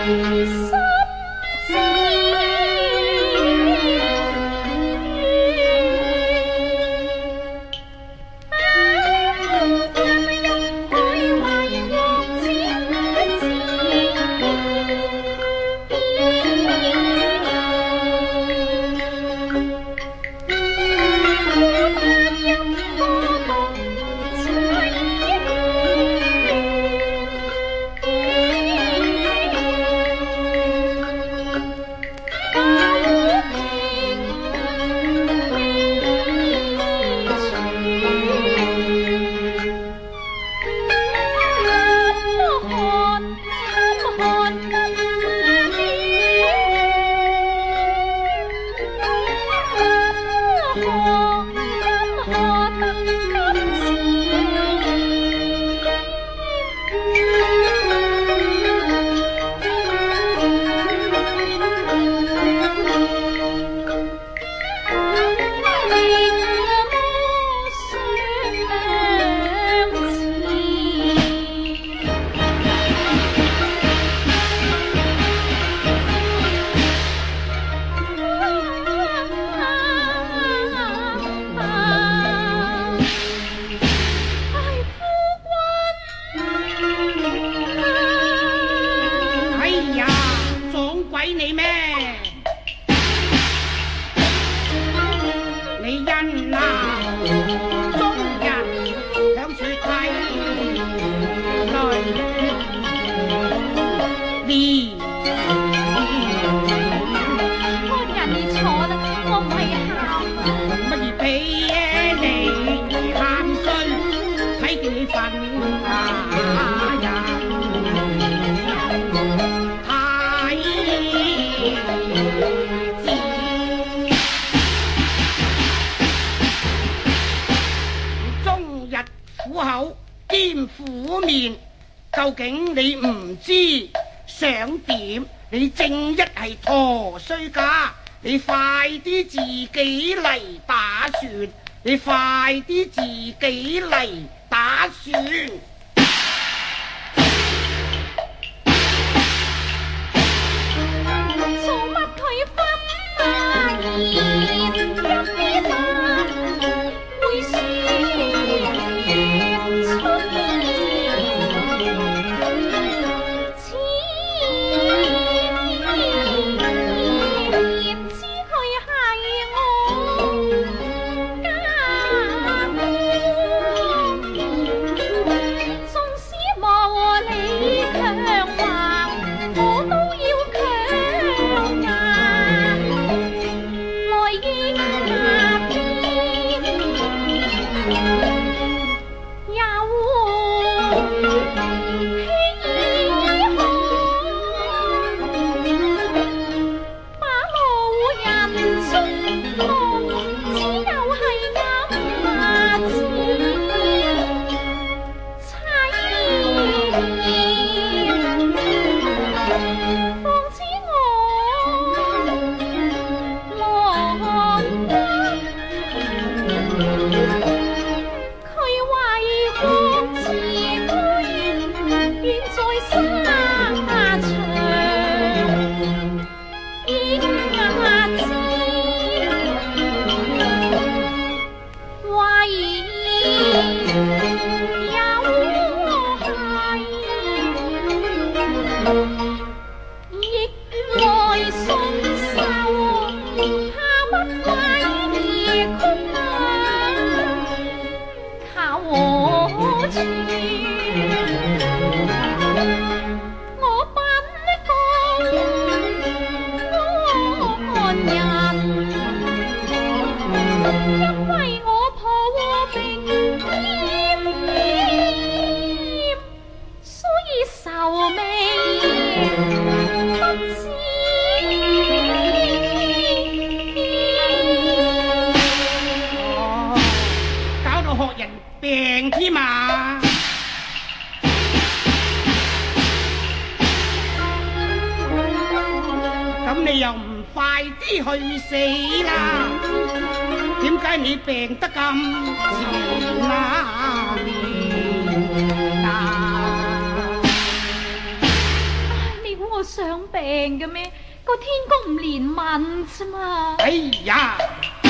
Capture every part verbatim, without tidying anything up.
究竟你唔知想點？你正一係陀衰家，你快啲自己嚟打算，你快啲自己嚟打算。 做乜佢分啊？言一話會說出。 想病嘅咩？個天公唔憐憫啫嘛。 哎呀，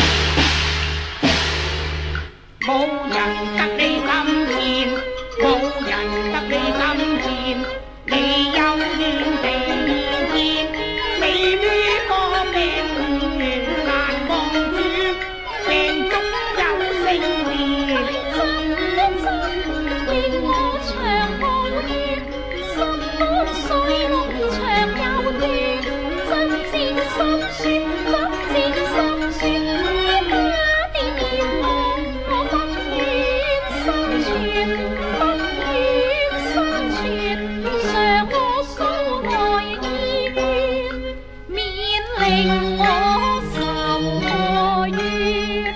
冇人得你咁賤，冇人得你咁賤，你有怨地見，你呢個命緣難望住，命中有星年。 真真令我長無怨，十八歲路長又短，真戰心酸，真戰心酸，呢家啲面目我不願生存，不願生存，常我所愛意願，免令我受怨，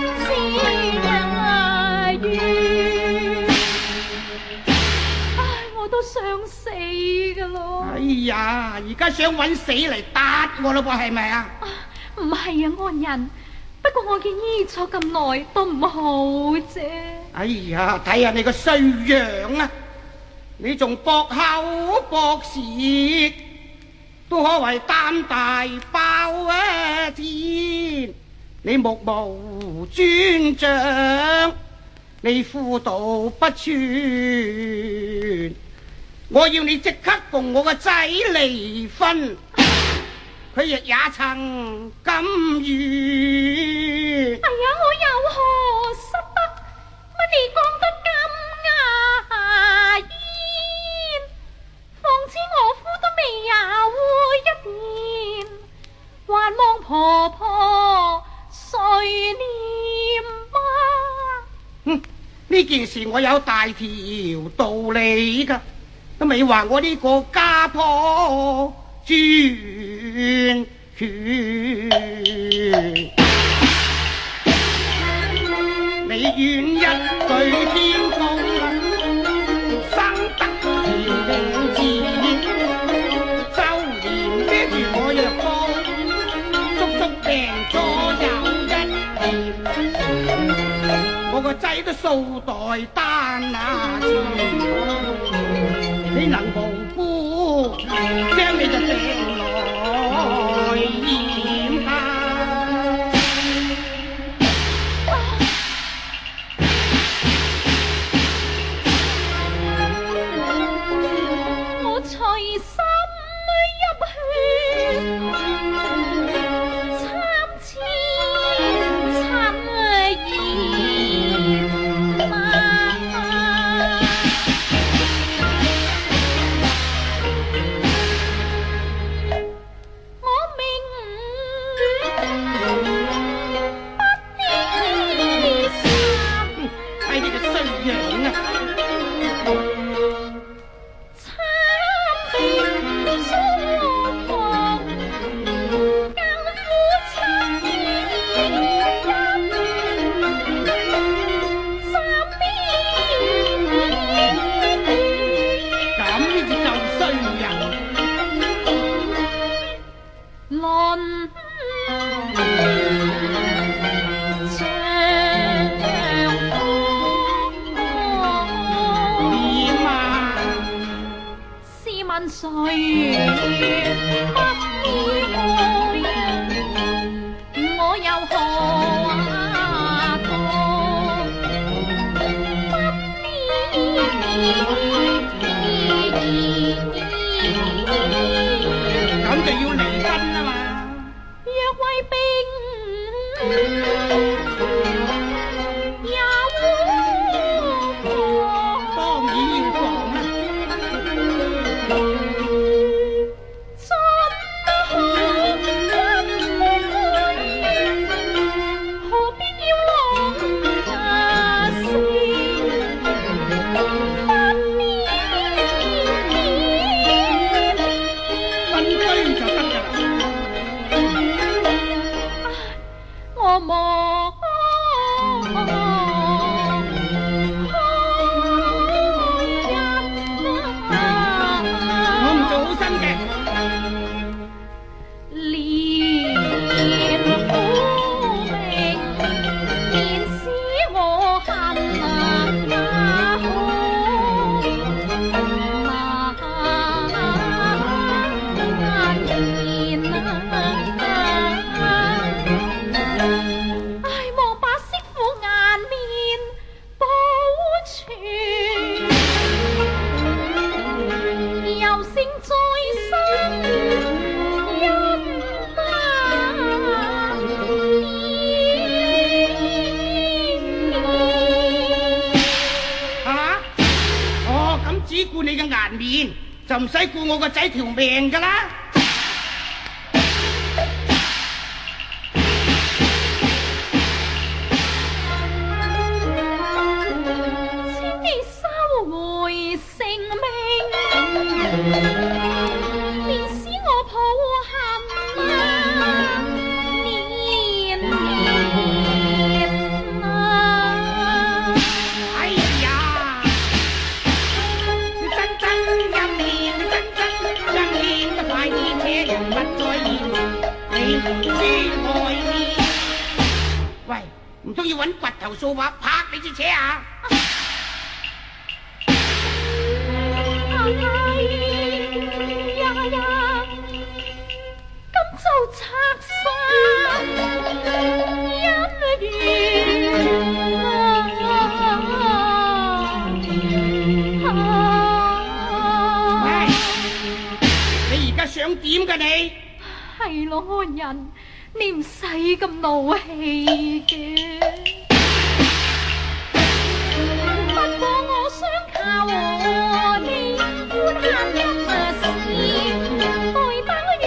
知也怨。唉，我都想死噶咯。 哎呀，而家想揾死嚟打我咯噃，係咪啊？ 唔係啊，安人。不過我嘅醫咗咁耐都唔好啫。 哎呀，睇下你個衰樣啊！你仲博口博舌，都可謂膽大包啊天！你目無尊長，你婦道不全，我要你即刻同我個仔離婚。佢亦也曾甘願。 哎呀，我有何失德？乜你講得咁牙煙？況且我夫都未有一年，還望婆婆垂念啊！ 哼，呢件事我有大條道理噶，都未話我呢個家婆專權。你願一對天公，生得條命字，周年孭住我藥煲，足足病咗有一年，我個仔都數代單拿錢，你能無辜將你嘅病來驗下？ 我隨心入血，參差親意嘛。我明不依心， 睇你個衰樣啊！歲月不依愛，我又何同不咁就要離婚啊嘛！ 若為兵也無妨， 當然要防啦。 真在身，一啊！哦，咁只顧你嘅顏面，就唔使顧我個仔條命噶啦。唔通要揾掘頭掃把拍你支車啊？ 哎呀呀！咁就拆散姻緣啊！ 喂，你而家想點㗎你？ 係咯，人。你唔使咁怒氣嘅，不過我想靠我哋寬限一時，代等於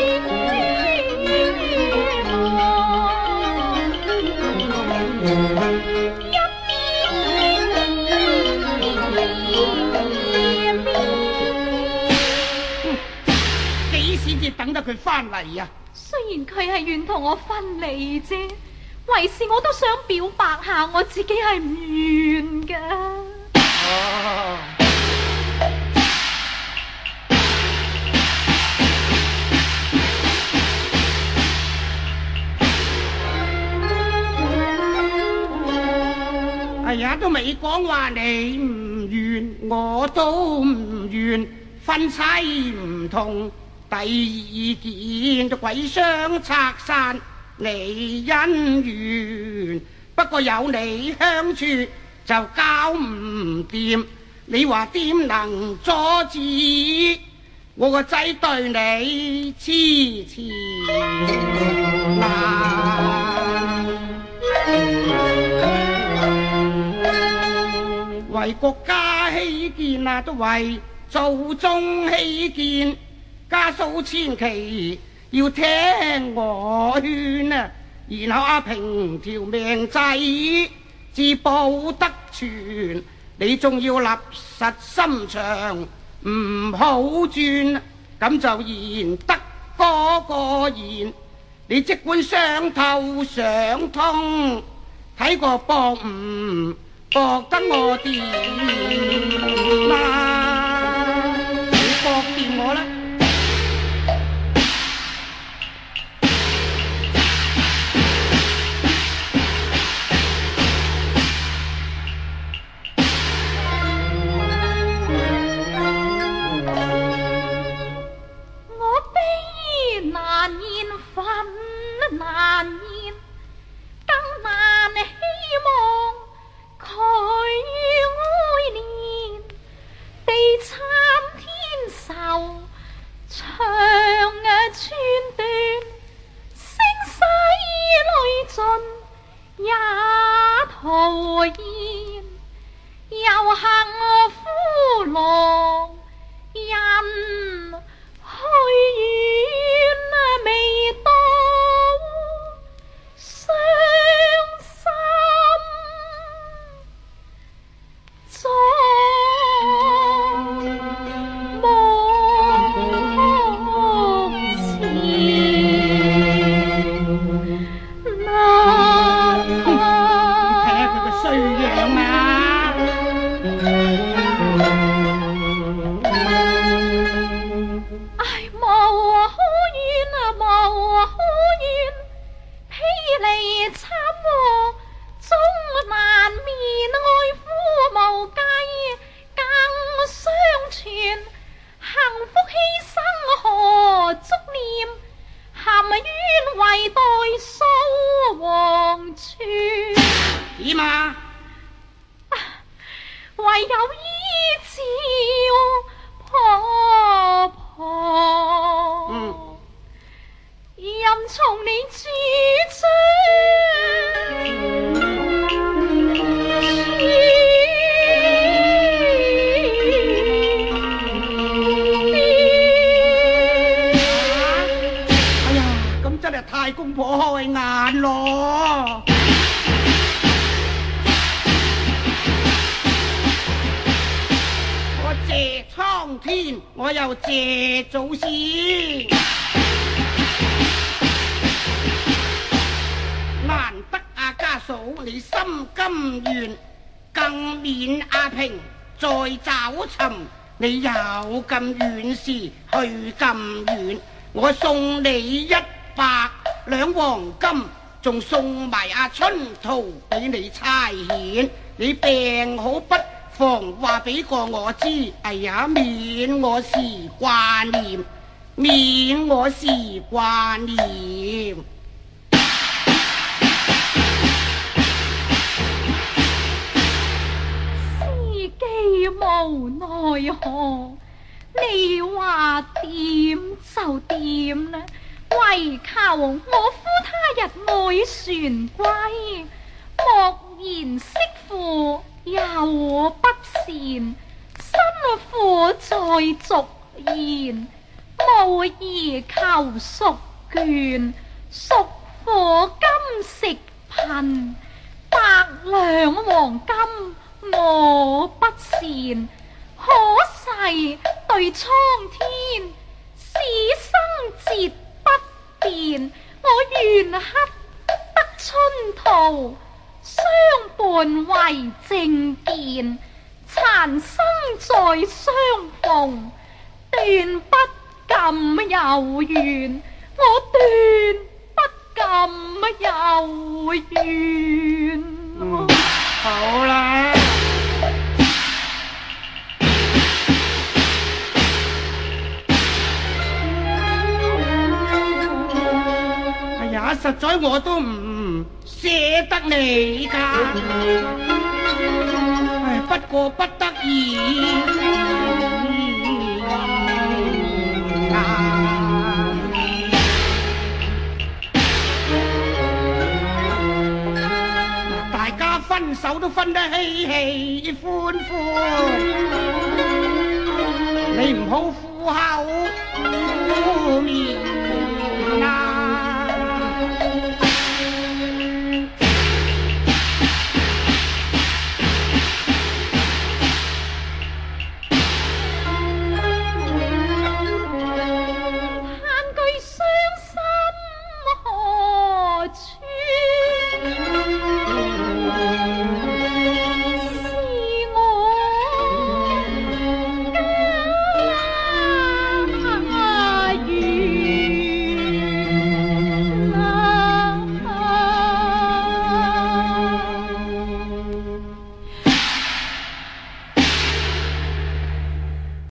幾時至等得佢翻嚟啊？ 雖然佢係願同我分離啫，為是我都想表白下我自己係唔願噶。 哦，哎呀，都未講話你唔願，我都唔願，分妻唔同。第二件就鬼相拆散你姻緣，不過有你相處就搞唔掂，你話點能阻止我個仔對你痴纏難？為國家起見啊，都為祖宗起見。家嫂千祈要聽我勸啊，然後阿平條命仔至保得全，你仲要立實心腸，唔好轉，咁就言得嗰個言。你即管想透想通，睇個博唔博得我掂啦，你博掂我啦。 難言，更難希望佢愛憐，定太公婆開眼咯。我謝蒼天，我又謝祖先。難得阿家嫂你心甘願，更免阿平再找尋。你有咁遠事去咁遠，我送你一百兩黃金，仲送埋阿春桃俾你差遣。你病好不妨話俾個我知，哎呀免我是掛念，免我是掛念。 既無奈何，你話點就點呢？唯求我夫他日愛船歸，莫言媳婦又不善，辛苦再續言，無疑求淑眷，淑婦今食貧，百兩黃金我不善，可誓對蒼天，此生節不變。我願乞得春桃，相伴為證件，殘生再相逢，斷不敢有緣。我斷不敢有緣。 嗯，好啦。實在我都唔捨得你㗎，唉，不過不得已大家分手都分得喜喜歡歡，你唔好苦口苦面。